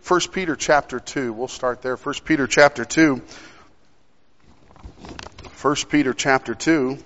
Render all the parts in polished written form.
1 Peter chapter 2. We'll start there. 1 Peter chapter 2. 1 Peter chapter 2.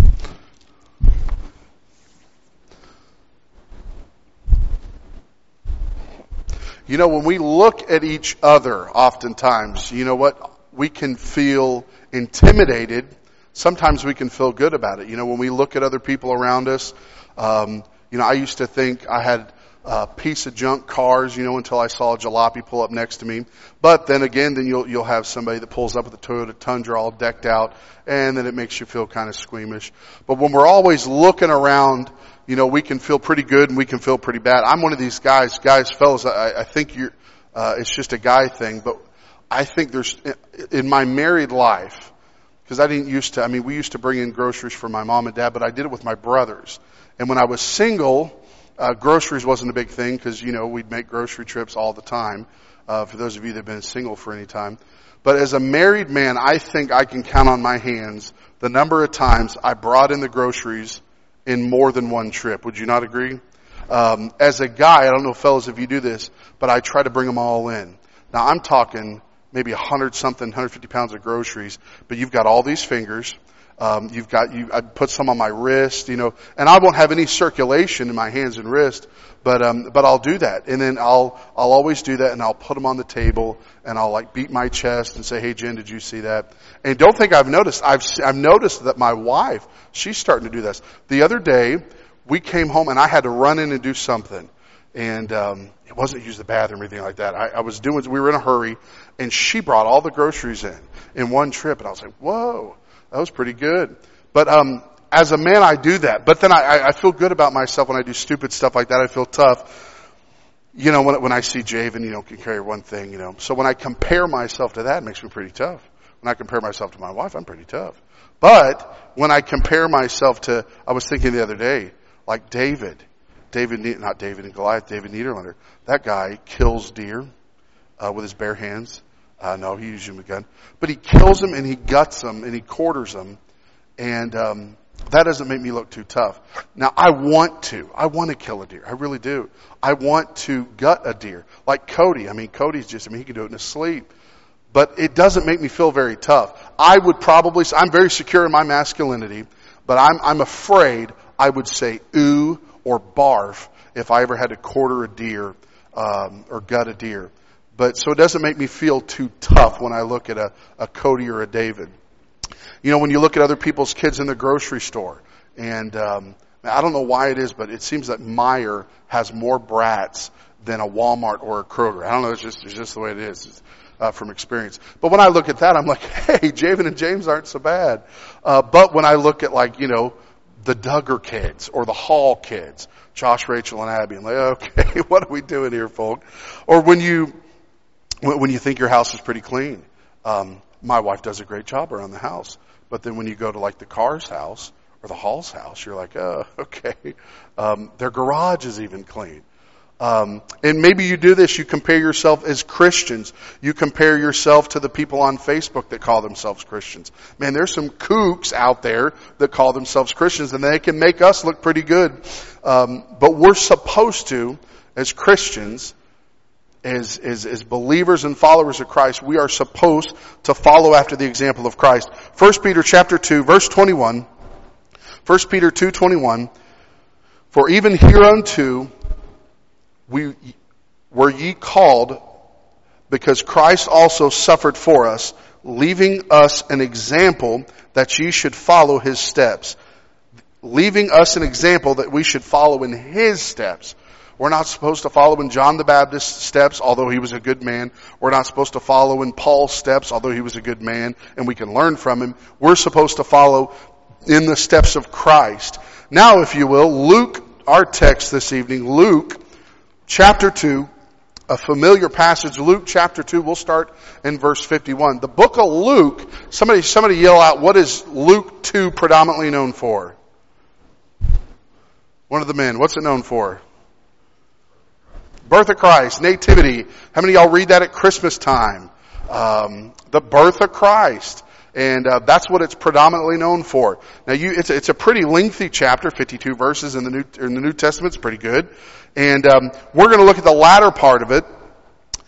You know, when we look at each other, oftentimes, you know what? We can feel intimidated. Sometimes we can feel good about it. You know, when we look at other people around us, you know, I used to think I had a piece of junk cars, you know, until I saw a jalopy pull up next to me. But then again, then you'll have somebody that pulls up with a Toyota Tundra all decked out, and then it makes you feel kind of squeamish. But when we're always looking around, you know, we can feel pretty good and we can feel pretty bad. I'm one of these guys, fellas, I think it's just a guy thing, but I think there's, in my married life, because we used to bring in groceries for my mom and dad, but I did it with my brothers. And when I was single, groceries wasn't a big thing because, you know, we'd make grocery trips all the time, for those of you that have been single for any time. But as a married man, I think I can count on my hands the number of times I brought in the groceries in more than one trip. Would you not agree? As a guy, I don't know, fellas, if you do this, but I try to bring them all in. Now, I'm talking maybe 150 pounds of groceries, but you've got all these fingers. I put some on my wrist, you know, and I won't have any circulation in my hands and wrist, but I'll do that. And then I'll always do that, and I'll put them on the table, and I'll like beat my chest and say, "Hey, Jen, did you see that?" And don't think I've noticed. I've noticed that my wife, she's starting to do this. The other day, we came home, and I had to run in and do something. And, it wasn't use the bathroom or anything like that. We were in a hurry, and she brought all the groceries in one trip, and I was like, whoa. That was pretty good. But as a man, I do that. But then I feel good about myself when I do stupid stuff like that. I feel tough. You know, when I see Javen, you know, can carry one thing, you know. So when I compare myself to that, it makes me pretty tough. When I compare myself to my wife, I'm pretty tough. But when I compare myself to, I was thinking the other day, like David Niederlander. That guy kills deer with his bare hands. No, he uses a gun. But he kills them and he guts them and he quarters them. And that doesn't make me look too tough. Now, I want to kill a deer. I really do. I want to gut a deer. Like Cody. Cody's he can do it in his sleep. But it doesn't make me feel very tough. I'm very secure in my masculinity, but I'm afraid I would say ooh or barf if I ever had to quarter a deer or gut a deer. But so it doesn't make me feel too tough when I look at a Cody or a David. You know, when you look at other people's kids in the grocery store, and I don't know why it is, but it seems that Meijer has more brats than a Walmart or a Kroger. I don't know, it's just the way it is from experience. But when I look at that, I'm like, hey, Javen and James aren't so bad. But when I look at like, you know, the Duggar kids or the Hall kids, Josh, Rachel, and Abby, I'm like, okay, what are we doing here, folk? Or when you think your house is pretty clean. My wife does a great job around the house. But then when you go to like the Carr's house or the Hall's house, you're like, oh, okay. Their garage is even clean. And maybe you do this, you compare yourself as Christians. You compare yourself to the people on Facebook that call themselves Christians. Man, there's some kooks out there that call themselves Christians, and they can make us look pretty good. But we're supposed to, as Christians, as believers and followers of Christ, we are supposed to follow after the example of Christ. 1 Peter chapter 2, verse 21. 1 Peter 2:21. For even hereunto were ye called, because Christ also suffered for us, leaving us an example that ye should follow his steps. Leaving us an example that we should follow in his steps. We're not supposed to follow in John the Baptist's steps, although he was a good man. We're not supposed to follow in Paul's steps, although he was a good man, and we can learn from him. We're supposed to follow in the steps of Christ. Now, if you will, Luke, our text this evening, Luke chapter 2, a familiar passage, Luke chapter 2, we'll start in verse 51. The book of Luke, somebody yell out, what is Luke 2 predominantly known for? One of the men, what's it known for? Birth of Christ, nativity. How many of y'all read that at Christmas time? The birth of Christ. And that's what it's predominantly known for. Now, it's a pretty lengthy chapter, 52 verses in the New Testament. It's pretty good. And we're going to look at the latter part of it.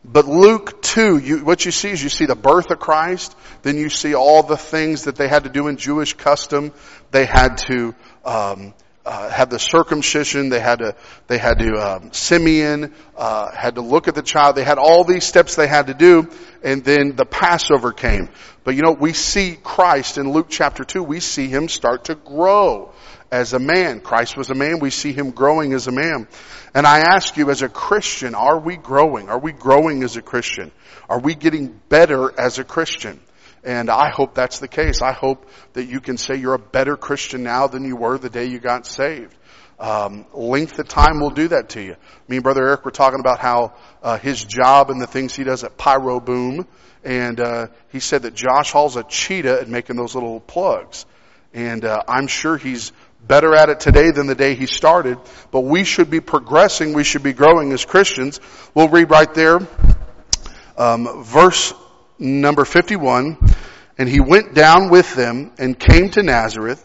But Luke 2, what you see is you see the birth of Christ, then you see all the things that they had to do in Jewish custom. They had to have the circumcision. They had to Simeon had to look at the child. They had all these steps they had to do, and then the Passover came. But we see Christ in Luke chapter 2. We see him start to grow as a man. Christ was a man. We see him growing as a man. And I ask you, as a Christian, are we growing? Are we growing as a Christian? Are we getting better as a Christian? And I hope that's the case. I hope that you can say you're a better Christian now than you were the day you got saved. Length of time will do that to you. Me and Brother Eric were talking about how his job and the things he does at Pyro Boom. And he said that Josh Hall's a cheetah at making those little plugs. And I'm sure he's better at it today than the day he started. But we should be progressing. We should be growing as Christians. We'll read right there, verse number 51. And he went down with them and came to Nazareth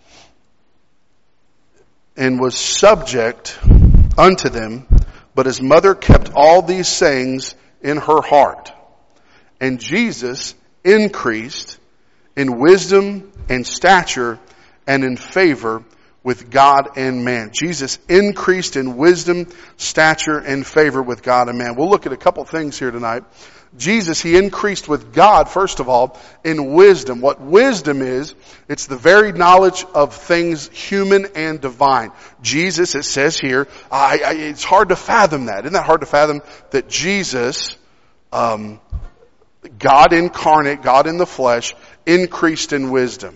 and was subject unto them. But his mother kept all these sayings in her heart. And Jesus increased in wisdom and stature and in favor with God and man. Jesus increased in wisdom, stature, and favor with God and man. We'll look at a couple things here tonight. Jesus, he increased with God, first of all, in wisdom. What wisdom is, it's the very knowledge of things human and divine. Jesus, it says here, it's hard to fathom that. Isn't that hard to fathom? That Jesus, God incarnate, God in the flesh, increased in wisdom.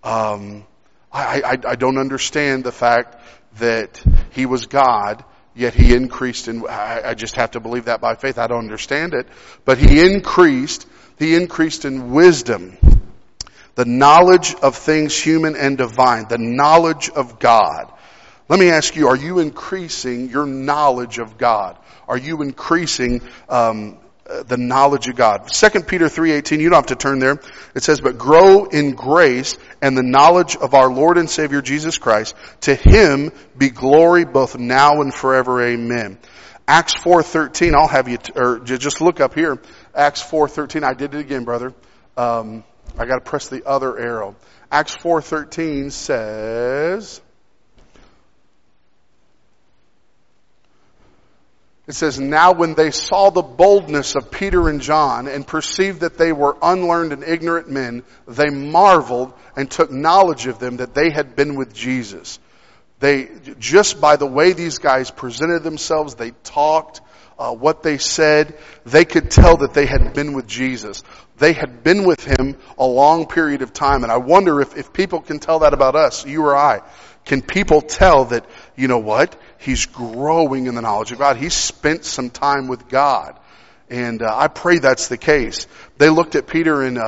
I don't understand the fact that he was God, yet he increased in, I just have to believe that by faith. I don't understand it. But he increased in wisdom. The knowledge of things human and divine. The knowledge of God. Let me ask you, are you increasing your knowledge of God? Are you increasing, the knowledge of God? 2 Peter 3:18, you don't have to turn there. It says, but grow in grace and the knowledge of our Lord and Savior Jesus Christ. To him be glory both now and forever. Amen. Acts 4:13, I'll have you, or just look up here. Acts 4:13, I did it again, brother. I gotta press the other arrow. Acts 4:13 says, it says, now when they saw the boldness of Peter and John and perceived that they were unlearned and ignorant men, they marveled and took knowledge of them that they had been with Jesus. They, just by the way these guys presented themselves, they talked, what they said, they could tell that they had been with Jesus. They had been with him a long period of time. And I wonder if people can tell that about us, you or I. Can people tell that, you know what? He's growing in the knowledge of God. He's spent some time with God. And I pray that's the case. They looked at Peter and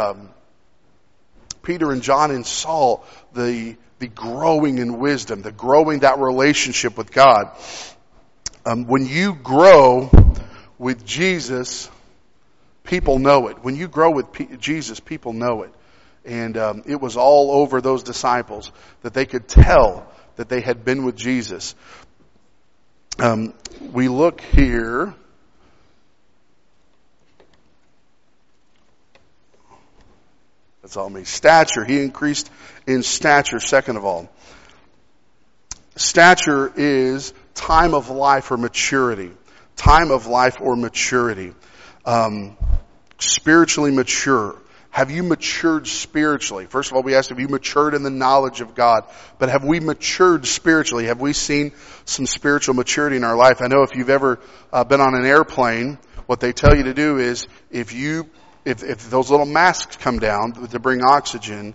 John and saw the growing in wisdom, the growing that relationship with God. When you grow with Jesus, people know it. When you grow with Jesus, people know it. And it was all over those disciples that they could tell that they had been with Jesus. We look here. That's all me. Stature. He increased in stature, second of all. Stature is time of life or maturity. Time of life or maturity. Spiritually mature. Have you matured spiritually? First of all, we asked, have you matured in the knowledge of God? But have we matured spiritually? Have we seen some spiritual maturity in our life? I know if you've ever been on an airplane, what they tell you to do is, if those little masks come down to bring oxygen,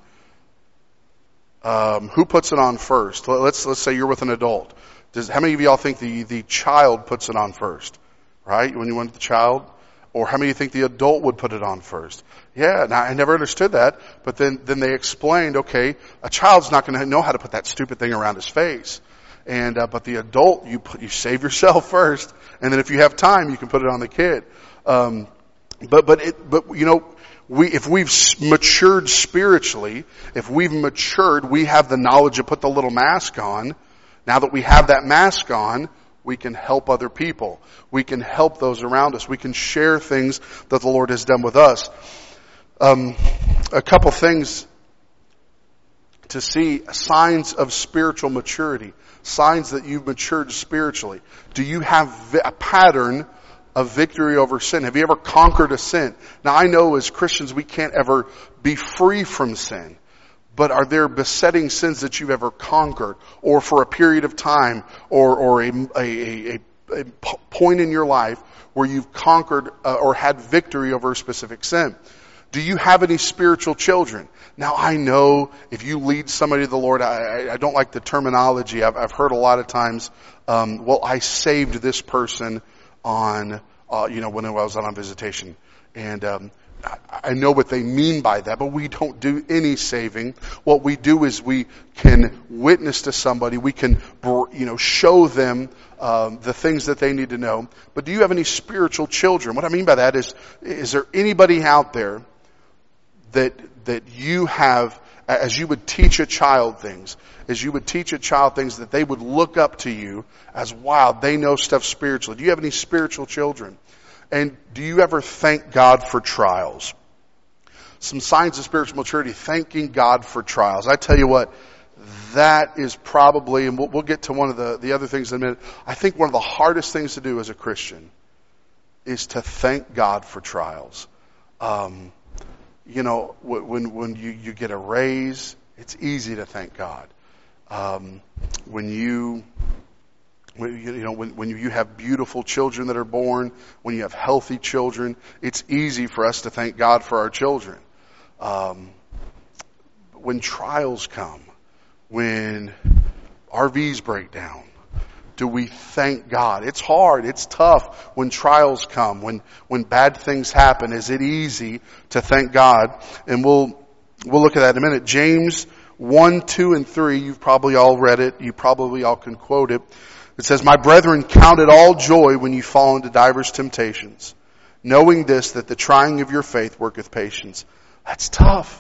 who puts it on first? Let's say you're with an adult. How many of y'all think the child puts it on first? Right? When you went with the child? Or how many of you think the adult would put it on first? Yeah, now I never understood that. But then they explained, okay, a child's not going to know how to put that stupid thing around his face. And, but the adult, you save yourself first. And then if you have time, you can put it on the kid. If we've matured spiritually, if we've matured, we have the knowledge to put the little mask on. Now that we have that mask on, We can help other people. We can help those around us. We can share things that the Lord has done with us. A couple things to see, signs of spiritual maturity, signs that you've matured spiritually. Do you have a pattern of victory over sin? Have you ever conquered a sin? Now I know as Christians we can't ever be free from sin, but are there besetting sins that you've ever conquered, or for a period of time, or a point in your life where you've conquered or had victory over a specific sin? Do you have any spiritual children? Now I know if you lead somebody to the Lord, I don't like the terminology. I've heard a lot of times, well, I saved this person on, when I was on visitation. And, I know what they mean by that, but we don't do any saving. What we do is we can witness to somebody. We can, show them, the things that they need to know. But do you have any spiritual children? What I mean by that is there anybody out there that you have, as you would teach a child things, that they would look up to you as, wow, they know stuff spiritually. Do you have any spiritual children? And do you ever thank God for trials? Some signs of spiritual maturity, thanking God for trials. I tell you what, that is probably, and we'll get to one of the other things in a minute, I think one of the hardest things to do as a Christian is to thank God for trials. When you get a raise, it's easy to thank God. When you have beautiful children that are born, when you have healthy children, it's easy for us to thank God for our children. When trials come, when RVs break down, do we thank God? It's hard. It's tough when trials come, when bad things happen. Is it easy to thank God? And we'll look at that in a minute. James 1, 2, and 3, you've probably all read it. You probably all can quote it. It says, "My brethren, count it all joy when you fall into divers temptations, knowing this, that the trying of your faith worketh patience." That's tough.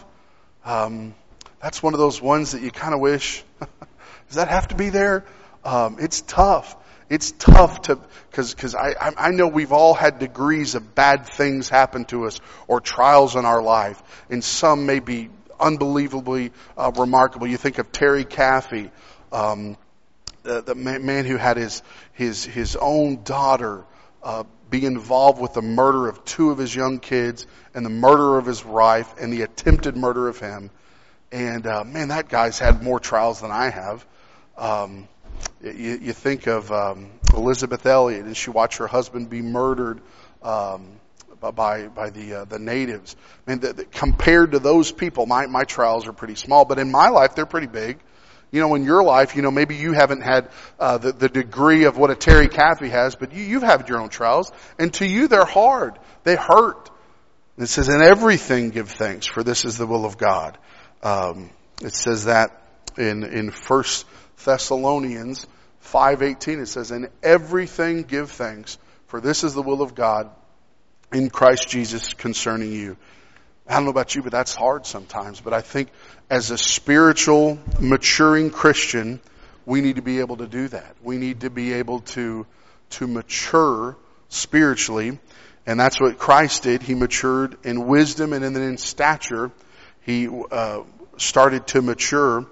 That's one of those ones that you kind of wish, does that have to be there? It's tough. It's tough because I know we've all had degrees of bad things happen to us or trials in our life, and some may be unbelievably remarkable. You think of Terry Caffey, the man who had his own daughter be involved with the murder of 2 of his young kids and the murder of his wife and the attempted murder of him. And man, that guy's had more trials than I have. You think of Elizabeth Elliot, and she watched her husband be murdered by the natives. I mean, compared to those people, my trials are pretty small, but in my life they're pretty big. In your life, maybe you haven't had the degree of what a Terry Caffey has, but you've had your own trials, and to you they're hard. They hurt. It says, "In everything give thanks, for this is the will of God." It says that in 1 Thessalonians 5:18. It says, "In everything give thanks, for this is the will of God in Christ Jesus concerning you." I don't know about you, but that's hard sometimes. But I think as a spiritual, maturing Christian, we need to be able to do that. We need to be able to mature spiritually. And that's what Christ did. He matured in wisdom, and then in stature, he started to mature.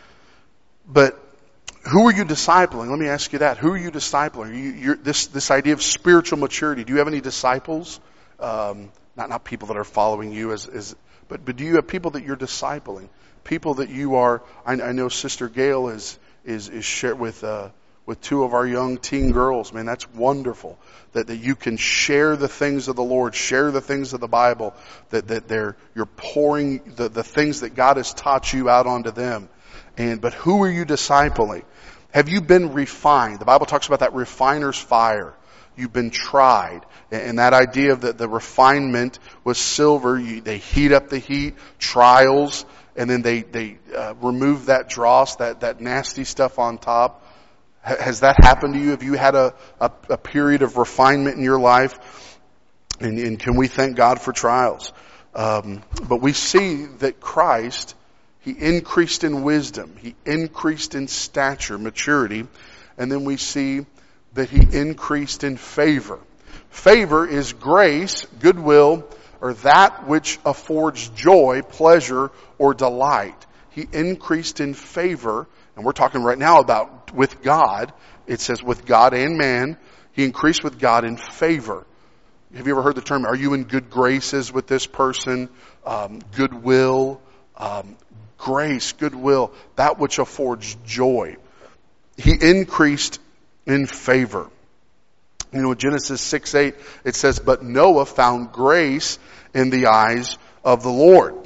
But who are you discipling? Let me ask you that. Who are you discipling? This idea of spiritual maturity. Do you have any disciples? Not people that are following you but do you have people that you're discipling? People that you are, I know Sister Gail is shared with 2 of our young teen girls. Man, that's wonderful. That you can share the things of the Lord, share the things of the Bible, that you're pouring the things that God has taught you out onto them. But who are you discipling? Have you been refined? The Bible talks about that refiner's fire. You've been tried. And that idea of the refinement was silver. They heat up the heat, trials, and then they remove that dross, that nasty stuff on top. Has that happened to you? Have you had a period of refinement in your life? And can we thank God for trials? But we see that Christ, He increased in wisdom. He increased in stature, maturity. And then we see that he increased in favor. Favor is grace, goodwill, or that which affords joy, pleasure, or delight. He increased in favor, and we're talking right now about with God. It says with God and man. He increased with God in favor. Have you ever heard the term, are you in good graces with this person? Goodwill, grace, goodwill, that which affords joy. He increased in favor. You know, in Genesis 6:8, it says, but Noah found grace in the eyes of the Lord.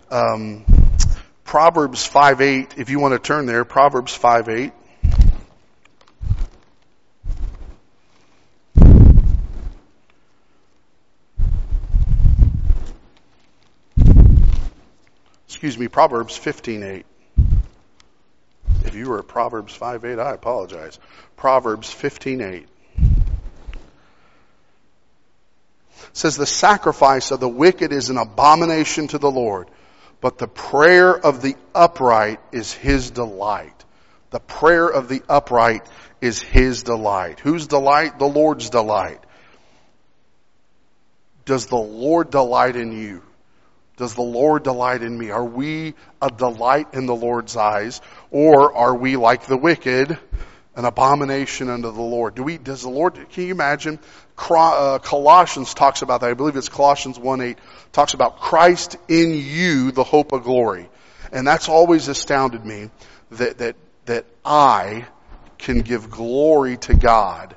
Proverbs 5:8, if you want to turn there, Proverbs 5:8. Excuse me, Proverbs 15:8. If you were at Proverbs 5:8, I apologize. Proverbs 15:8. Says, the sacrifice of the wicked is an abomination to the Lord, but the prayer of the upright is his delight. The prayer of the upright is his delight. Whose delight? The Lord's delight. Does the Lord delight in you? Does the Lord delight in me? Are we a delight in the Lord's eyes? Or are we like the wicked, an abomination unto the Lord? Does the Lord, can you imagine? Colossians talks about that. I believe it's Colossians 1:8 talks about Christ in you, the hope of glory. And that's always astounded me that I can give glory to God,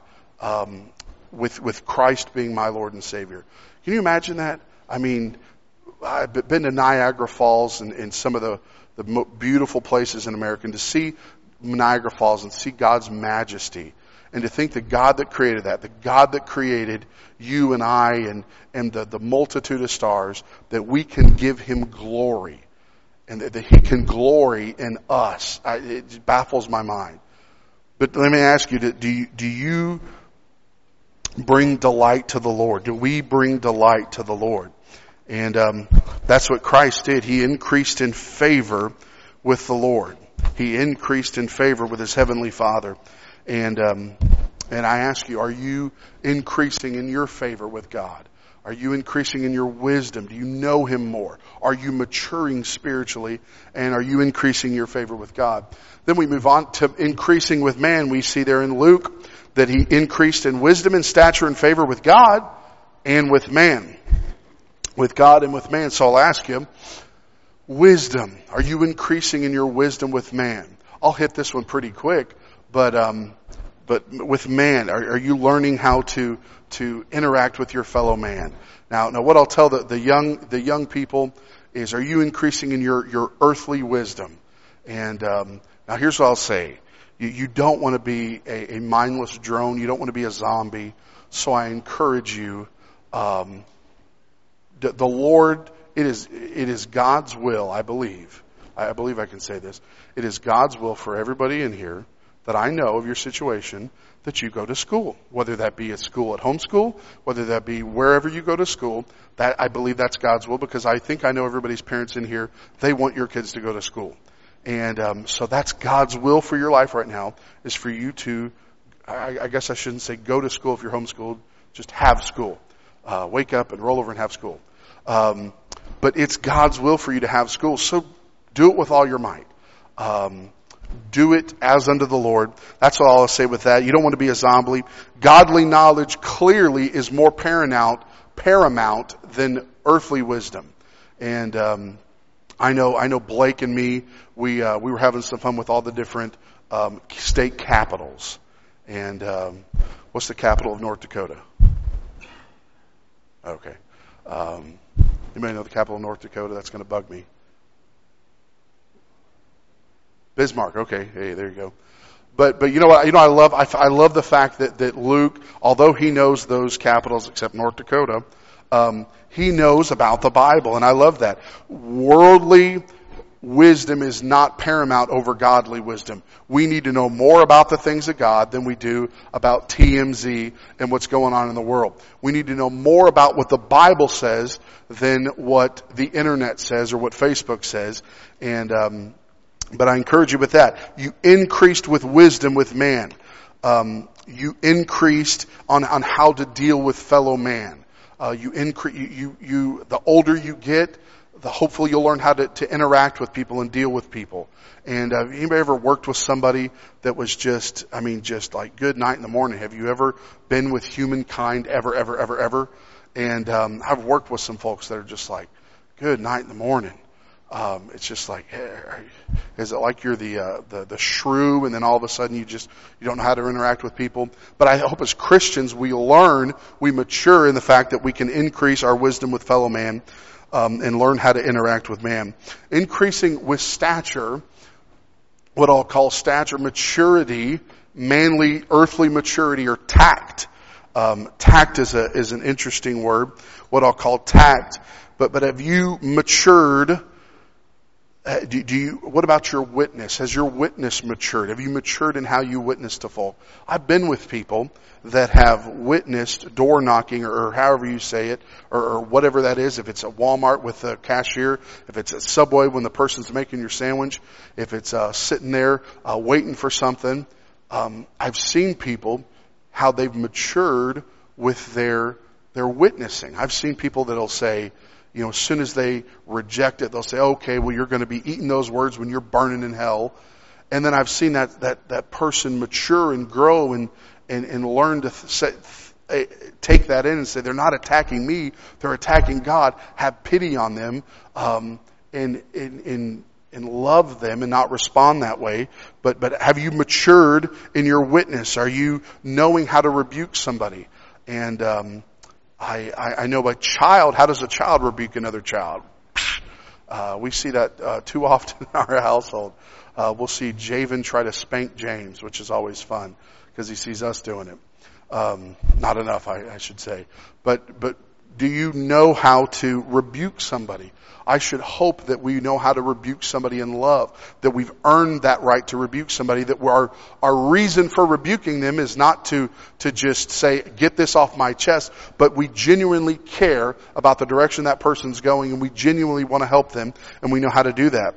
with Christ being my Lord and Savior. Can you imagine that? I mean, I've been to Niagara Falls and some of the beautiful places in America, and to see Niagara Falls and see God's majesty, and to think the God that created that, the God that created you and I and the multitude of stars, that we can give him glory, and that he can glory in us. It baffles my mind. But let me ask you, do you bring delight to the Lord? Do we bring delight to the Lord? And that's what Christ did. He increased in favor with the Lord. He increased in favor with his heavenly Father. And I ask you, are you increasing in your favor with God? Are you increasing in your wisdom? Do you know him more? Are you maturing spiritually? And are you increasing your favor with God? Then we move on to increasing with man. We see there in Luke that he increased in wisdom and stature and favor with God and with man. With God and with man. So I'll ask you, wisdom. Are you increasing in your wisdom with man? I'll hit this one pretty quick, but with man, are you learning how to interact with your fellow man? Now what I'll tell the young people is, are you increasing in your earthly wisdom? And now here's what I'll say. You don't want to be a mindless drone. You don't want to be a zombie. So I encourage you, the Lord, it is God's will, I believe I can say this. It is God's will for everybody in here that I know of your situation that you go to school. Whether that be at school at homeschool, whether that be wherever you go to school, that I believe that's God's will, because I think I know everybody's parents in here, they want your kids to go to school. And so that's God's will for your life right now, is for you to, I guess I shouldn't say go to school if you're homeschooled, just have school. Wake up and roll over and have school. But it's God's will for you to have school. So do it with all your might. Do it as unto the Lord. That's all I'll say with that. You don't want to be a zombie. Godly knowledge clearly is more paramount than earthly wisdom. And I know Blake and me, we were having some fun with all the different state capitals. And what's the capital of North Dakota? Okay. Anybody know the capital of North Dakota? That's going to bug me. Bismarck. Okay. Hey, there you go. But you know what? I love the fact that Luke, although he knows those capitals except North Dakota, he knows about the Bible, and I love that. Worldly wisdom is not paramount over godly wisdom. We need to know more about the things of God than we do about TMZ and what's going on in the world. We need to know more about what the Bible says than what the internet says or what Facebook says. And but I encourage you with that. You increased with wisdom with man. You increased on how to deal with fellow man. The older you get, hopefully you'll learn how to interact with people and deal with people. And anybody ever worked with somebody that was just like good night in the morning? Have you ever been with humankind ever? And I've worked with some folks that are just like good night in the morning. It's just like, is it like you're the shrew, and then all of a sudden you don't know how to interact with people? But I hope as Christians we mature in the fact that we can increase our wisdom with fellow man, and learn how to interact with man. Increasing with stature, what I'll call stature, maturity, manly, earthly maturity, or tact. Tact is an interesting word, what I'll call tact. But have you matured? What about your witness? Has your witness matured? Have you matured in how you witness to folk? I've been with people that have witnessed door knocking, or however you say it, or whatever that is. If it's a Walmart with a cashier, if it's a Subway when the person's making your sandwich, if it's sitting there waiting for something. I've seen people, how they've matured with their witnessing. I've seen people that'll say, as soon as they reject it, they'll say, okay, well, you're going to be eating those words when you're burning in hell. And then I've seen that person mature and grow and learn to take that in and say, they're not attacking me, they're attacking God. Have pity on them, and love them and not respond that way. But have you matured in your witness? Are you knowing how to rebuke somebody? And I know a child, how does a child rebuke another child? We see that too often in our household. We'll see Javen try to spank James, which is always fun because he sees us doing it. Not enough, I should say. But do you know how to rebuke somebody? I should hope that we know how to rebuke somebody in love, that we've earned that right to rebuke somebody, that our reason for rebuking them is not to just say, get this off my chest, but we genuinely care about the direction that person's going, and we genuinely want to help them, and we know how to do that.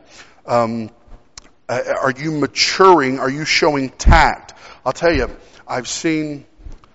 Are you maturing? Are you showing tact? I'll tell you, I've seen,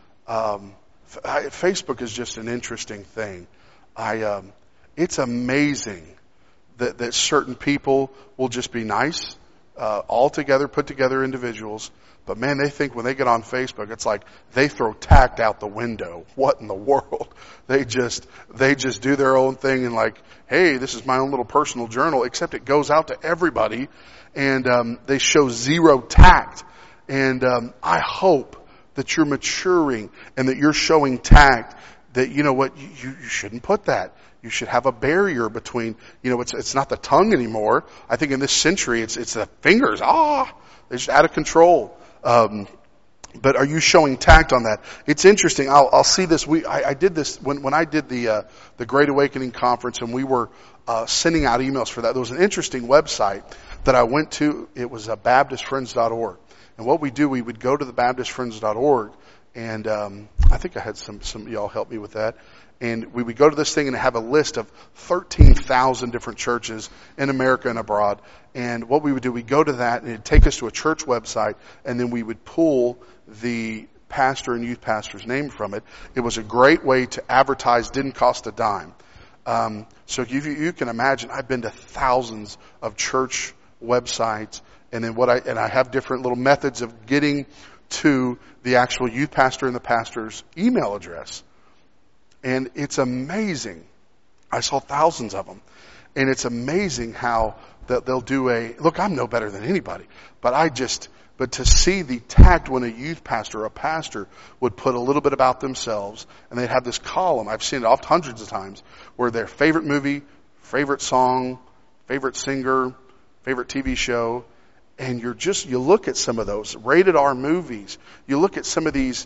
Facebook is just an interesting thing. It's amazing that certain people will just be nice, all together, put together individuals. But man, they think when they get on Facebook, it's like they throw tact out the window. What in the world? They just do their own thing and like, hey, this is my own little personal journal, except it goes out to everybody, and they show zero tact. And I hope that you're maturing and that you're showing tact, that you know what, you shouldn't put that. You should have a barrier between, it's not the tongue anymore. I think in this century it's the fingers. They're just out of control. But are you showing tact on that? It's interesting. I'll see this. I did this when I did the Great Awakening conference, and we were sending out emails for that. There was an interesting website that I went to. It was BaptistFriends.org. And what we do, we would go to the BaptistFriends.org, and I think I had some of y'all help me with that. And we would go to this thing and have a list of 13,000 different churches in America and abroad. And what we would do, we'd go to that, and it'd take us to a church website, and then we would pull the pastor and youth pastor's name from it. It was a great way to advertise, didn't cost a dime. So you can imagine, I've been to thousands of church websites, and then I have different little methods of getting to the actual youth pastor and the pastor's email address. And it's amazing. I saw thousands of them. And it's amazing how they'll do look, I'm no better than anybody, but to see the tact when a youth pastor or a pastor would put a little bit about themselves, and they'd have this column, I've seen it oft hundreds of times, where their favorite movie, favorite song, favorite singer, favorite TV show, and you look at some of those rated R movies, you look at some of these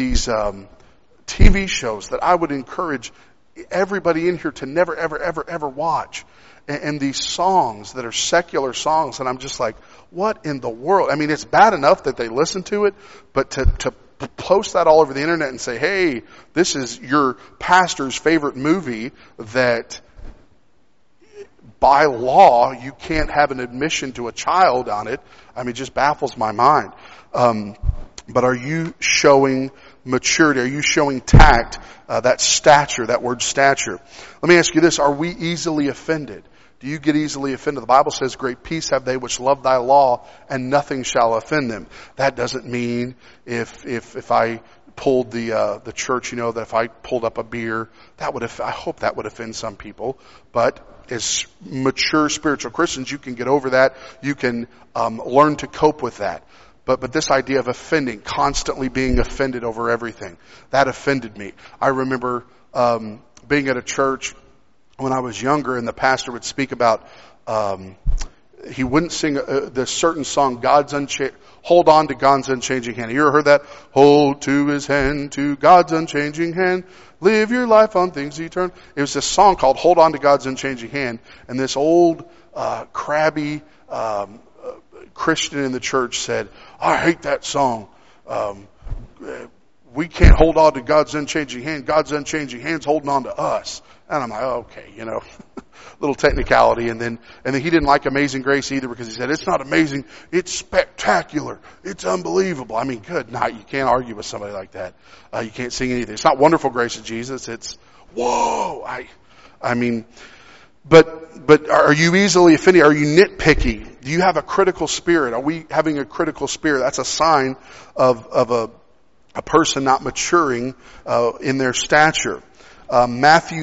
TV shows that I would encourage everybody in here to never, ever, ever, ever watch. And these songs that are secular songs, and I'm just like, what in the world? I mean, it's bad enough that they listen to it, but to post that all over the internet and say, hey, this is your pastor's favorite movie that by law you can't have an admission to a child on it. I mean, it just baffles my mind. but are you showing maturity? Are you showing tact, that stature, that word stature? Let me ask you this, are we easily offended? Do you get easily offended? The Bible says, great peace have they which love thy law, and nothing shall offend them. That doesn't mean if I pulled the church, that if I pulled up a beer, I hope that would offend some people. But as mature spiritual Christians, you can get over that. You can learn to cope with that. But this idea of offending, constantly being offended over everything, that offended me. I remember being at a church when I was younger, and the pastor would speak about, he wouldn't sing this certain song, Hold on to God's unchanging hand. You ever heard that? Hold to his hand, to God's unchanging hand. Live your life on things eternal. It was this song called Hold on to God's unchanging hand. And this old, crabby, Christian in the church said, I hate that song. We can't hold on to God's unchanging hand. God's unchanging hand's holding on to us. And I'm like, okay, little technicality. And then he didn't like Amazing Grace either, because he said, it's not amazing. It's spectacular. It's unbelievable. I mean, good night. You can't argue with somebody like that. You can't sing anything. It's not Wonderful Grace of Jesus. It's, whoa. I mean, but are you easily offended? Are you nitpicky? Do you have a critical spirit? Are we having a critical spirit? That's a sign of a person not maturing, in their stature. Matthew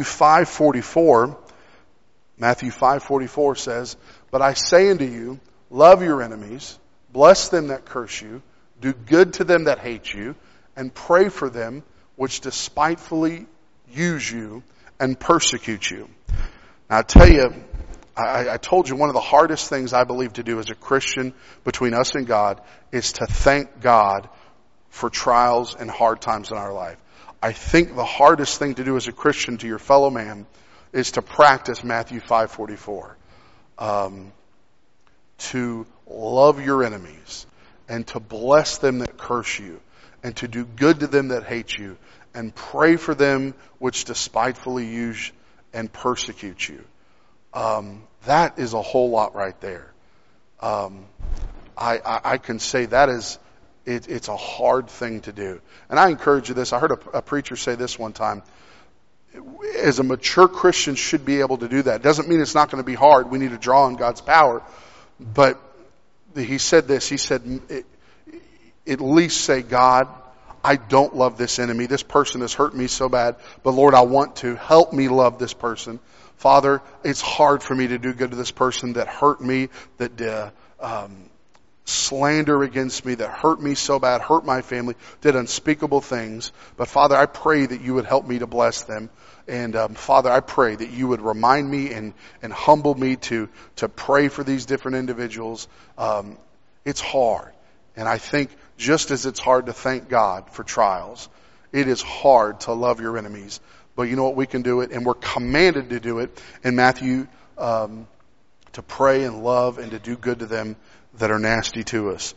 5:44 says, but I say unto you, love your enemies, bless them that curse you, do good to them that hate you, and pray for them which despitefully use you and persecute you. Now I tell you, I told you one of the hardest things I believe to do as a Christian between us and God is to thank God for trials and hard times in our life. I think the hardest thing to do as a Christian to your fellow man is to practice Matthew 5:44. To love your enemies and to bless them that curse you and to do good to them that hate you and pray for them which despitefully use and persecute you. That is a whole lot right there. I can say that is, it's a hard thing to do. And I encourage you this. I heard a preacher say this one time. As a mature Christian should be able to do that. Doesn't mean it's not going to be hard. We need to draw on God's power. But he said this. He said, at least say, God, I don't love this enemy. This person has hurt me so bad. But Lord, I want to help me love this person. Father, it's hard for me to do good to this person that hurt me, that slander against me, that hurt me so bad, hurt my family, did unspeakable things. But Father, I pray that you would help me to bless them. And Father, I pray that you would remind me and humble me to pray for these different individuals. It's hard. And I think just as it's hard to thank God for trials, it is hard to love your enemies. But you know what? We can do it, and we're commanded to do it in Matthew, to pray and love and to do good to them that are nasty to us.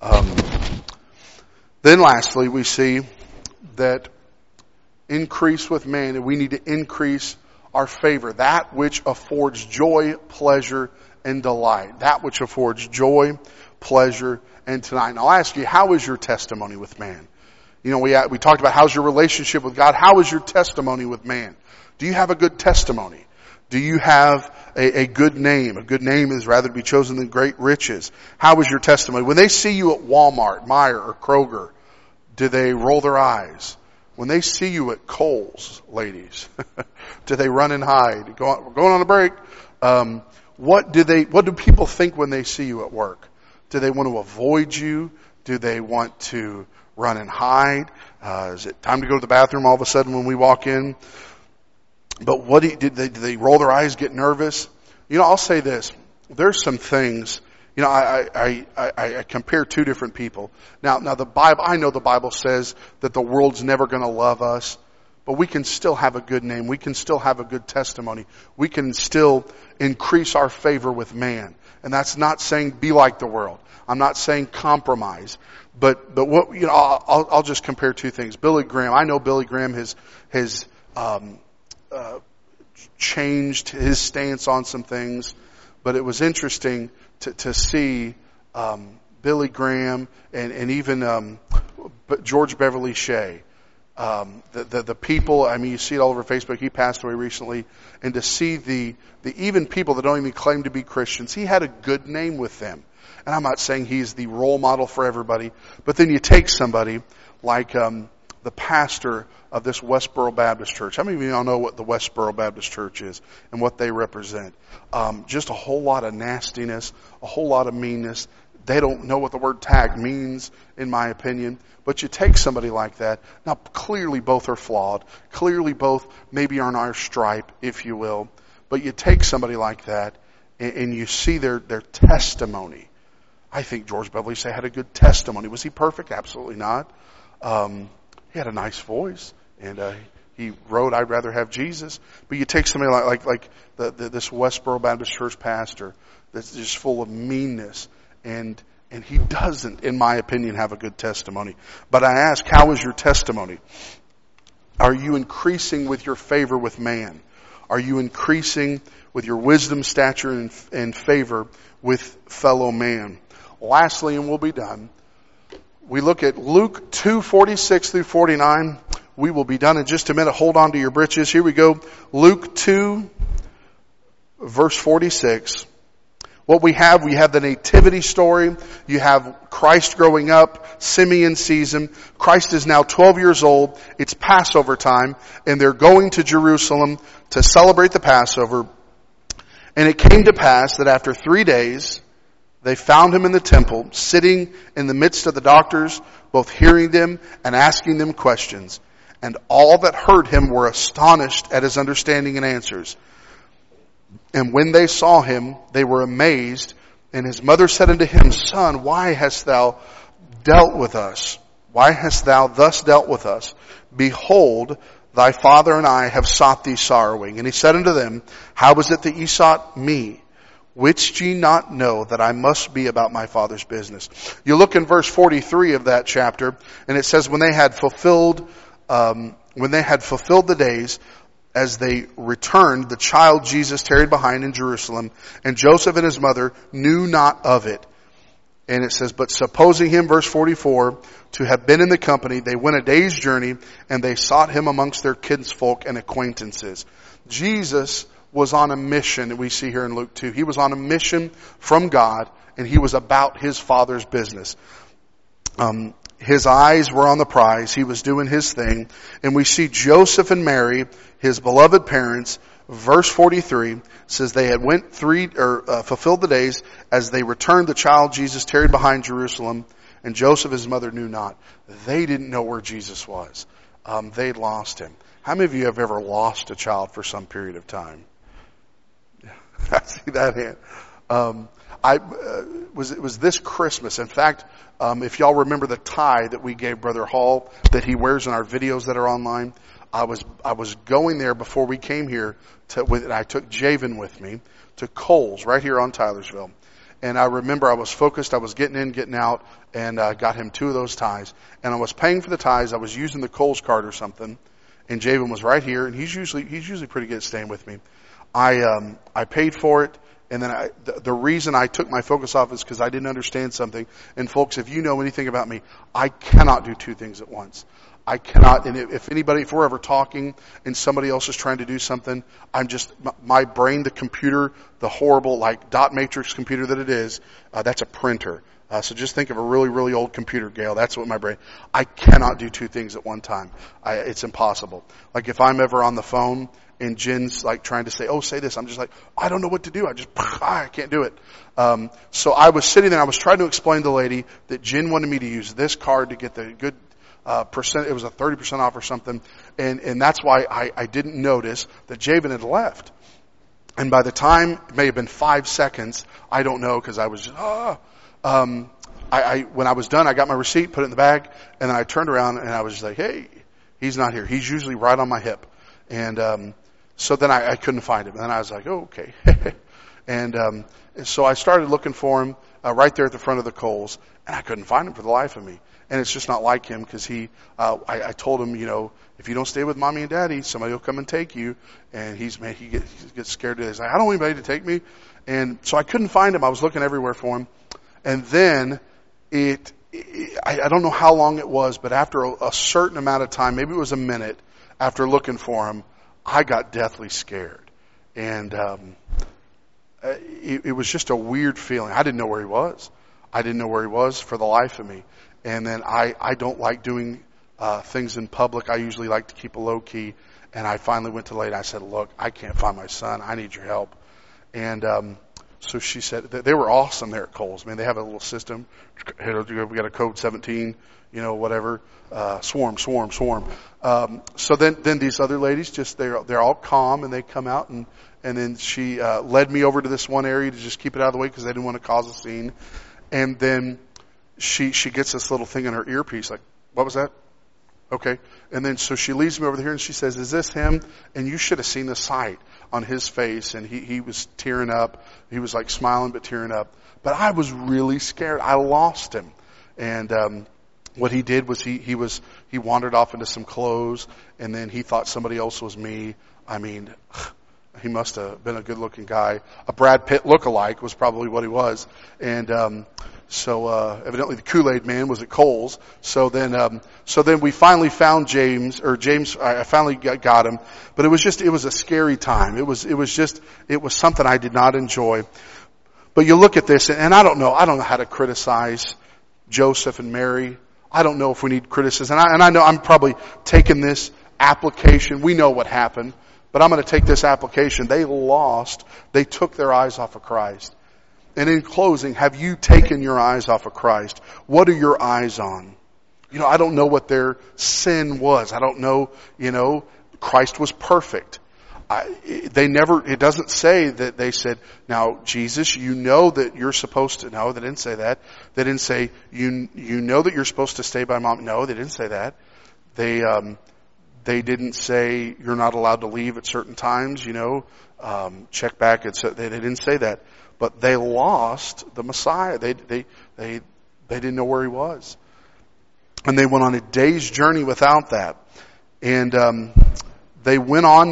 Then lastly, we see that increase with man, and we need to increase our favor. That which affords joy, pleasure, and delight. That which affords joy, pleasure, and delight. And I'll ask you, how is your testimony with man? We talked about how's your relationship with God. How is your testimony with man? Do you have a good testimony? Do you have a good name? A good name is rather to be chosen than great riches. How is your testimony? When they see you at Walmart, Meijer, or Kroger, do they roll their eyes? When they see you at Kohl's, ladies, do they run and hide? We're going on a break. What do people think when they see you at work? Do they want to avoid you? Do they want to run and hide? Is it time to go to the bathroom all of a sudden when we walk in? But do they roll their eyes, get nervous? I'll say this. There's some things, I compare two different people. Now the Bible, I know the Bible says that the world's never going to love us, but we can still have a good name. We can still have a good testimony. We can still increase our favor with man. And that's not saying be like the world. I'm not saying compromise. But what, I'll just compare two things. Billy Graham. I know Billy Graham has changed his stance on some things, but it was interesting to see Billy Graham, and even George Beverly Shea. The people, I mean, you see it all over Facebook. He passed away recently. And to see the even people that don't even claim to be Christians, he had a good name with them. And I'm not saying he's the role model for everybody, but then you take somebody like the pastor of this Westboro Baptist Church. How many of you all know what the Westboro Baptist Church is and what they represent? Just a whole lot of nastiness, a whole lot of meanness. They don't know what the word tag means, in my opinion. But you take somebody like that. Now, clearly both are flawed. Clearly both maybe aren't our stripe, if you will. But you take somebody like that and you see their testimony. I think George Beverly Shea had a good testimony. Was he perfect? Absolutely not. He had a nice voice. And he wrote, "I'd rather have Jesus." But you take somebody like this Westboro Baptist Church pastor that's just full of meanness. And he doesn't, in my opinion, have a good testimony. But I ask, how is your testimony? Are you increasing with your favor with man? Are you increasing with your wisdom, stature, and favor with fellow man? Lastly, and we'll be done, we look at Luke 2:46 through 49. We will be done in just a minute. Hold on to your britches. Here we go. Luke 2, verse 46. What we have the nativity story. You have Christ growing up. Simeon sees him. Christ is now 12 years old. It's Passover time, and they're going to Jerusalem to celebrate the Passover. And it came to pass that after 3 days, they found him in the temple, sitting in the midst of the doctors, both hearing them and asking them questions. And all that heard him were astonished at his understanding and answers. And when they saw him, they were amazed. And his mother said unto him, "Son, why hast thou dealt with us? Why hast thou thus dealt with us? Behold, thy father and I have sought thee sorrowing." And he said unto them, "How was it that ye sought me? Wouldst ye not know that I must be about my Father's business?" You look in verse 43 of that chapter, and it says, when they had fulfilled the days, as they returned, the child Jesus tarried behind in Jerusalem, and Joseph and his mother knew not of it. And it says, but supposing him, verse 44, to have been in the company, they went a day's journey, and they sought him amongst their kinsfolk and acquaintances. Jesus was on a mission, we see here in Luke 2. He was on a mission from God, and he was about his Father's business. His eyes were on the prize. He was doing his thing. And we see Joseph and Mary, his beloved parents. Verse 43 says they had fulfilled the days. As they returned, the child Jesus tarried behind Jerusalem, and Joseph his mother knew not. They didn't know where Jesus was. They'd lost him. How many of you have ever lost a child for some period of time? I see that hand. It was this Christmas. In fact, if y'all remember the tie that we gave Brother Hall that he wears in our videos that are online, I was going there before we came here I took Javen with me to Kohl's right here on Tylersville. And I remember I was focused, I was getting in, getting out, and got him 2 of those ties. And I was paying for the ties, I was using the Kohl's card or something, and Javen was right here, and he's usually pretty good at staying with me. I paid for it. And then the reason I took my focus off is because I didn't understand something. And folks, if you know anything about me, I cannot do 2 things at once. I cannot, and if we're ever talking and somebody else is trying to do something, my brain, the computer, the horrible dot matrix computer that it is, that's a printer. So just think of a really, really old computer, Gail. That's what my brain, I cannot do 2 things at one time. It's impossible. Like if I'm ever on the phone, and Jen's trying to say, "Oh, say this." I'm just I don't know what to do. I can't do it. So I was sitting there. I was trying to explain to the lady that Jen wanted me to use this card to get the good percent. It was a 30% off or something. And that's why I didn't notice that Javen had left. And by the time, it may have been 5 seconds, I don't know, because I was just, when I was done, I got my receipt, put it in the bag, and then I turned around and I was just hey, he's not here. He's usually right on my hip. And, so then I couldn't find him. And then I was oh, okay. And so I started looking for him right there at the front of the Kohl's, and I couldn't find him for the life of me. And it's just not like him, because I told him, if you don't stay with Mommy and Daddy, somebody will come and take you. And he gets scared. He's I don't want anybody to take me. And so I couldn't find him. I was looking everywhere for him. And then I don't know how long it was, but after a certain amount of time, maybe it was a minute after looking for him, I got deathly scared. And it was just a weird feeling. I didn't know where he was. I didn't know where he was for the life of me. And then I don't like doing things in public. I usually like to keep a low key. And I finally went to the lady. I said, look, I can't find my son. I need your help. And so she said, they were awesome there at Kohl's. Man, they have a little system. We got a code 17, whatever. Swarm. So then these other ladies they're all calm, and they come out, and then she led me over to this one area to just keep it out of the way because they didn't want to cause a scene. And then she gets this little thing in her earpiece, like, what was that? Okay. And then so she leads me over here and she says, is this him? And you should have seen the sight on his face. And he was tearing up. He was like smiling but tearing up. But I was really scared. I lost him. And what he did was he wandered off into some clothes, and then he thought somebody else was me. I mean, he must have been a good looking guy. A Brad Pitt lookalike was probably what he was. And so evidently the Kool-Aid man was at Kohl's. So then we finally found James. I finally got him. But it was a scary time. It was something I did not enjoy. But you look at this, and I don't know how to criticize Joseph and Mary. I don't know if we need criticism. And I know I'm probably taking this application. We know what happened. But I'm going to take this application. They took their eyes off of Christ. And in closing, have you taken your eyes off of Christ? What are your eyes on? I don't know what their sin was. I don't know, Christ was perfect. It doesn't say that they said, now Jesus, that you're supposed to, no, they didn't say that. They didn't say, you know that you're supposed to stay by mom. No, they didn't say that. They didn't say you're not allowed to leave at certain times, check back. They didn't say that. But they lost the Messiah. They didn't know where he was. And they went on a day's journey without that. And they went on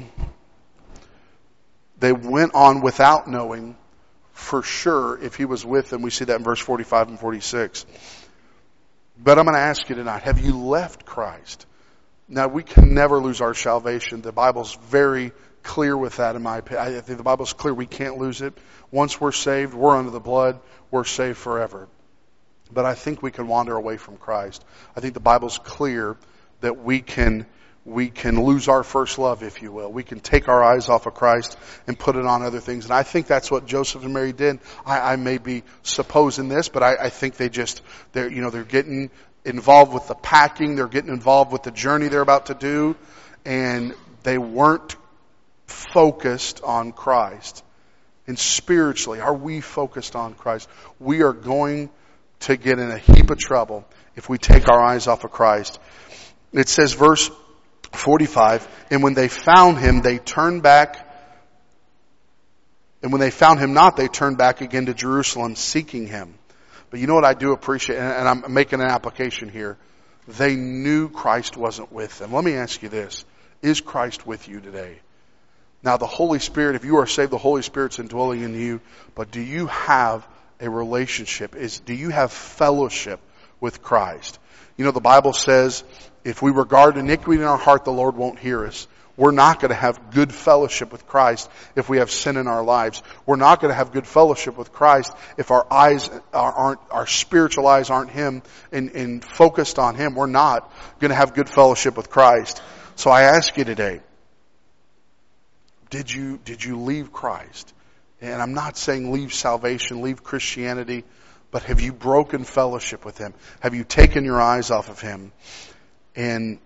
without knowing for sure if he was with them. We see that in verse 45 and 46. But I'm going to ask you tonight, have you left Christ? Now, we can never lose our salvation. The Bible's very clear with that, in my opinion. I think the Bible's clear we can't lose it. Once we're saved, we're under the blood, we're saved forever. But I think we can wander away from Christ. I think the Bible's clear that we can lose our first love, if you will. We can take our eyes off of Christ and put it on other things. And I think that's what Joseph and Mary did. I may be supposing this, but I think they're getting involved with the packing. They're getting involved with the journey they're about to do. And they weren't focused on Christ. And spiritually, are we focused on Christ? We are going to get in a heap of trouble if we take our eyes off of Christ. It says, verse 45, and when they found him, they turned back. And when they found him not, they turned back again to Jerusalem, seeking him. But you know what I do appreciate, and I'm making an application here. They knew Christ wasn't with them. Let me ask you this. Is Christ with you today? Now, the Holy Spirit, if you are saved, the Holy Spirit's indwelling in you. But do you have a relationship? Do you have fellowship with Christ? The Bible says, if we regard iniquity in our heart, the Lord won't hear us. We're not going to have good fellowship with Christ if we have sin in our lives. We're not going to have good fellowship with Christ if our spiritual eyes aren't Him and focused on Him. We're not going to have good fellowship with Christ. So I ask you today, did you leave Christ? And I'm not saying leave salvation, leave Christianity, but have you broken fellowship with Him? Have you taken your eyes off of Him? And,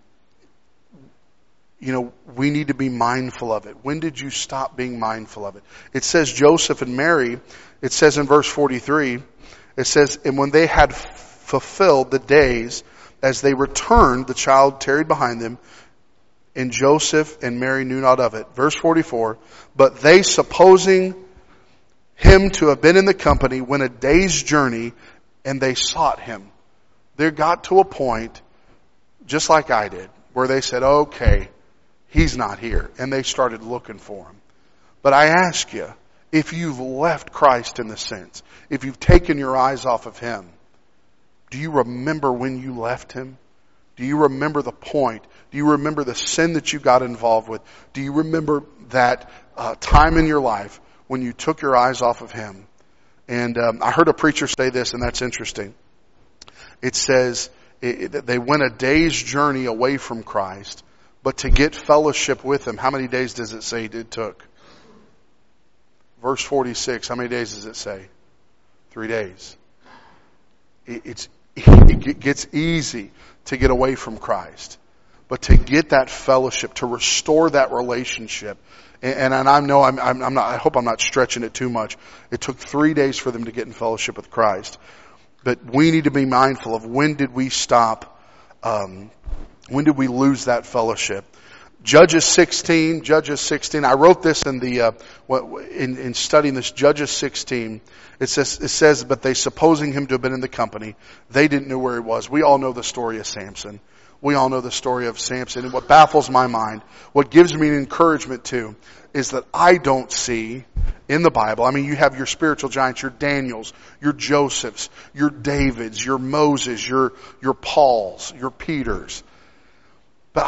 we need to be mindful of it. When did you stop being mindful of it? It says Joseph and Mary, it says in verse 43, it says, and when they had fulfilled the days, as they returned, the child tarried behind them, and Joseph and Mary knew not of it. Verse 44, but they, supposing him to have been in the company, went a day's journey, and they sought him. They got to a point, just like I did, where they said, okay, he's not here. And they started looking for him. But I ask you, if you've left Christ in the sense, if you've taken your eyes off of him, Do you remember when you left him? Do you remember the point? Do you remember the sin that you got involved with? Do you remember that time in your life when you took your eyes off of him? And I heard a preacher say this, and that's interesting. It says they went a day's journey away from Christ, but to get fellowship with him, how many days does it say it took? Verse 46, how many days does it say? 3 days. It gets easy to get away from Christ. But to get that fellowship, to restore that relationship, and I know I'm not, I hope I'm not stretching it too much. It took 3 days for them to get in fellowship with Christ. But we need to be mindful of when did we stop, when did we lose that fellowship? Judges 16, I wrote this in the, in studying this, Judges 16. It says, but they supposing him to have been in the company, they didn't know where he was. We all know the story of Samson. We all know the story of Samson. And what baffles my mind, what gives me an encouragement too, is that I don't see in the Bible, I mean, you have your spiritual giants, your Daniels, your Josephs, your Davids, your Moses, your Pauls, your Peters. But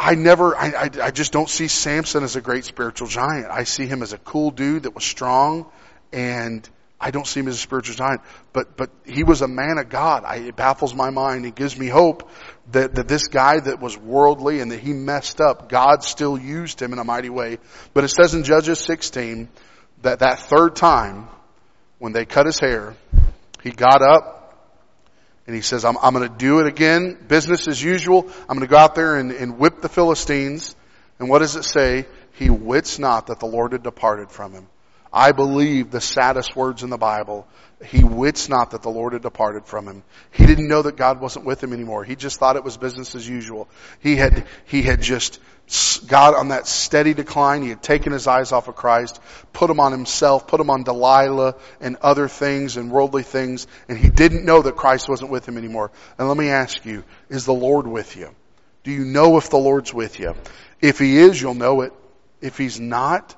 I just don't see Samson as a great spiritual giant. I see him as a cool dude that was strong, and I don't see him as a spiritual giant. But he was a man of God. It baffles my mind. It gives me hope that this guy that was worldly and that he messed up, God still used him in a mighty way. But it says in Judges 16 that third time, when they cut his hair, he got up, and he says, I'm going to do it again. Business as usual. I'm going to go out there and whip the Philistines. And what does it say? He wits not that the Lord had departed from him. I believe the saddest words in the Bible. He wits not that the Lord had departed from him. He didn't know that God wasn't with him anymore. He just thought it was business as usual. He had just got on that steady decline. He had taken his eyes off of Christ, put him on himself, put him on Delilah and other things and worldly things, and he didn't know that Christ wasn't with him anymore. And let me ask you, is the Lord with you? Do you know if the Lord's with you? If he is, you'll know it. If he's not,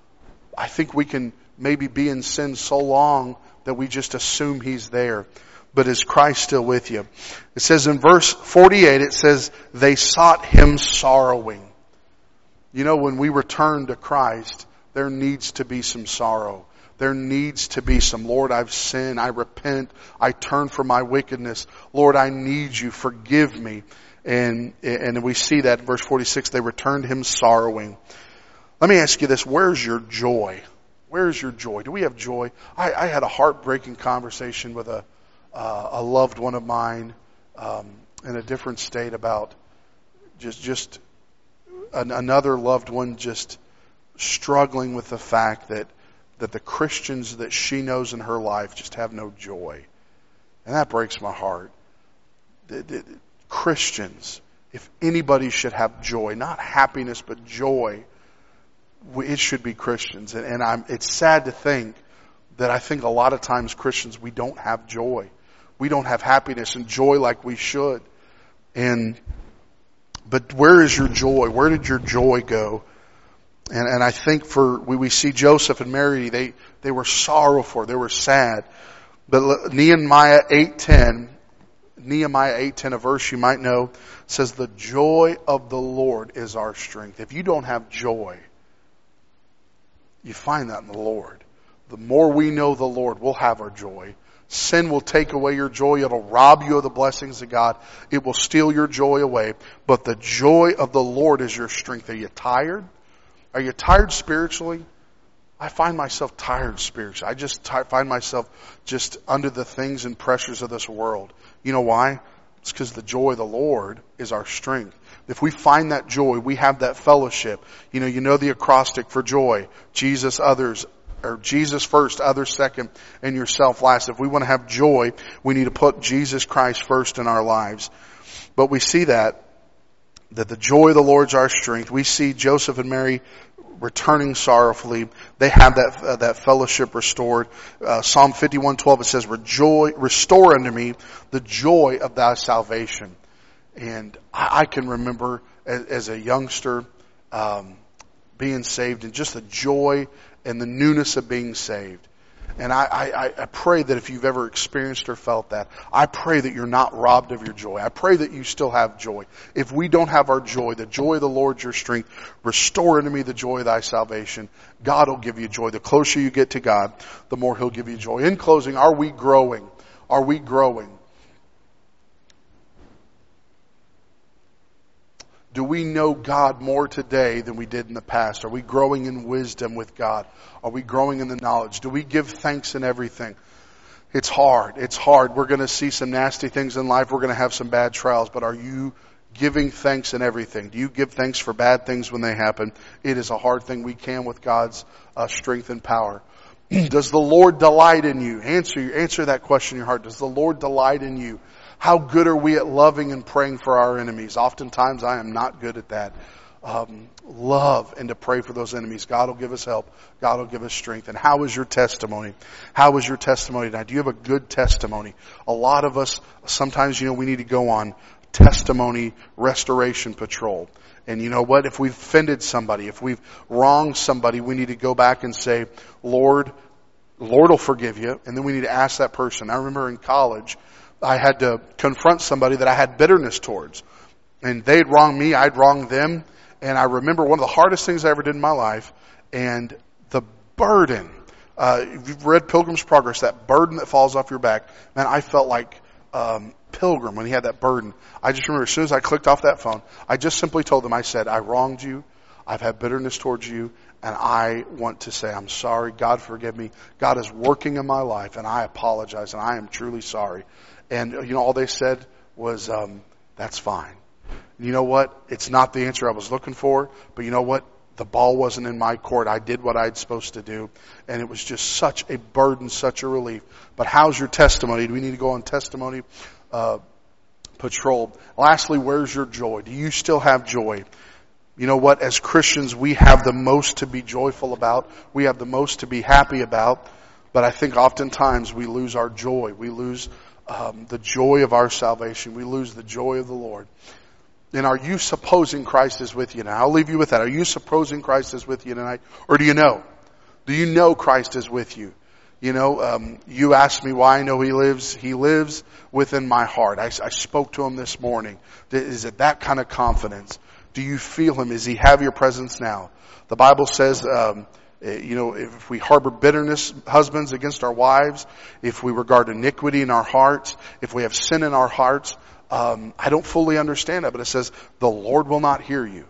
I think we can maybe be in sin so long that we just assume he's there. But is Christ still with you? It says in verse 48, it says, they sought him sorrowing. You know, when we return to Christ, there needs to be some sorrow. There needs to be some, Lord, I've sinned. I repent. I turn from my wickedness. Lord, I need you. Forgive me. And we see that in verse 46, they returned him sorrowing. Let me ask you this. Where's your joy? Where's your joy? Do we have joy? I had a heartbreaking conversation with a loved one of mine in a different state about just another loved one just struggling with the fact that the Christians that she knows in her life just have no joy. And that breaks my heart. The Christians, if anybody should have joy, not happiness, but joy, it should be Christians. And it's sad to think that I think a lot of times Christians, we don't have joy. We don't have happiness and joy like we should. But where is your joy? Where did your joy go? And I think we see Joseph and Mary, they were sorrowful, they were sad. But Nehemiah 8:10, a verse you might know, says the joy of the Lord is our strength. If you don't have joy, you find that in the Lord. The more we know the Lord, we'll have our joy. Sin will take away your joy. It'll rob you of the blessings of God. It will steal your joy away. But the joy of the Lord is your strength. Are you tired? Are you tired spiritually? I find myself tired spiritually. I just find myself just under the things and pressures of this world. You know why? It's because the joy of the Lord is our strength. If we find that joy, we have that fellowship. You know the acrostic for joy. Jesus, others, or Jesus first, others second, and yourself last. If we want to have joy, we need to put Jesus Christ first in our lives. But we see that the joy of the Lord's our strength. We see Joseph and Mary returning sorrowfully. They have that fellowship restored. Psalm 51:12, it says, restore unto me the joy of thy salvation. And I can remember as a youngster being saved and just the joy and the newness of being saved. And I pray that if you've ever experienced or felt that, I pray that you're not robbed of your joy. I pray that you still have joy. If we don't have our joy, the joy of the Lord your strength, restore unto me the joy of thy salvation. God will give you joy. The closer you get to God, the more He'll give you joy. In closing, are we growing? Are we growing? Do we know God more today than we did in the past? Are we growing in wisdom with God? Are we growing in the knowledge? Do we give thanks in everything? It's hard. It's hard. We're going to see some nasty things in life. We're going to have some bad trials. But are you giving thanks in everything? Do you give thanks for bad things when they happen? It is a hard thing. We can with God's strength and power. Does the Lord delight in you? Answer that question in your heart. Does the Lord delight in you? How good are we at loving and praying for our enemies? Oftentimes I am not good at that. Love and to pray for those enemies. God will give us help. God will give us strength. And how is your testimony? How is your testimony tonight? Do you have a good testimony? A lot of us, sometimes, we need to go on testimony restoration patrol. And you know what? If we've offended somebody, if we've wronged somebody, we need to go back and say, Lord will forgive you. And then we need to ask that person. I remember in college, I had to confront somebody that I had bitterness towards. And they'd wronged me, I'd wronged them. And I remember one of the hardest things I ever did in my life. And the burden, if you've read Pilgrim's Progress, that burden that falls off your back, man, I felt like Pilgrim when he had that burden. I just remember as soon as I clicked off that phone, I just simply told them, I said, I wronged you. I've had bitterness towards you. And I want to say, I'm sorry. God forgive me. God is working in my life. And I apologize. And I am truly sorry. And, all they said was, that's fine. You know what? It's not the answer I was looking for. But you know what? The ball wasn't in my court. I did what I'd supposed to do. And it was just such a burden, such a relief. But how's your testimony? Do we need to go on testimony patrol? Lastly, where's your joy? Do you still have joy? You know what? As Christians, we have the most to be joyful about. We have the most to be happy about. But I think oftentimes we lose our joy. We lose the joy of our salvation. We lose the joy of the Lord. And are you supposing Christ is with you now? I'll leave you with that. Are you supposing Christ is with you tonight? Or do you know? Do you know Christ is with you? You asked me why I know He lives. He lives within my heart. I spoke to Him this morning. Is it that kind of confidence? Do you feel Him? Does He have your presence now? The Bible says, if we harbor bitterness, husbands, against our wives, if we regard iniquity in our hearts, if we have sin in our hearts, I don't fully understand that, but it says the Lord will not hear you.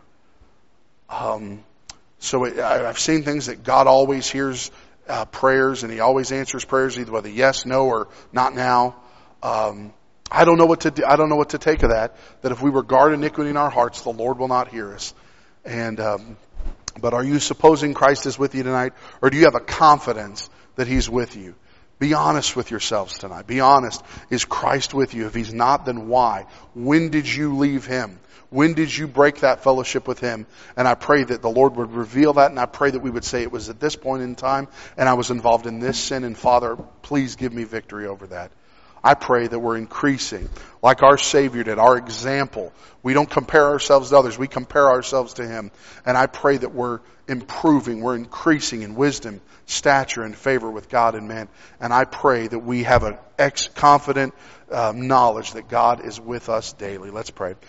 I've seen things that God always hears prayers, and He always answers prayers, either with a yes, no, or not now. I don't know what to do. I don't know what to take of that. That if we regard iniquity in our hearts, the Lord will not hear us. But are you supposing Christ is with you tonight, or do you have a confidence that He's with you? Be honest with yourselves tonight. Be honest. Is Christ with you? If He's not, then why? When did you leave Him? When did you break that fellowship with Him? And I pray that the Lord would reveal that, and I pray that we would say it was at this point in time, and I was involved in this sin, and Father, please give me victory over that. I pray that we're increasing like our Savior did, our example. We don't compare ourselves to others. We compare ourselves to Him. And I pray that we're improving, we're increasing in wisdom, stature, and favor with God and man. And I pray that we have an confident knowledge that God is with us daily. Let's pray.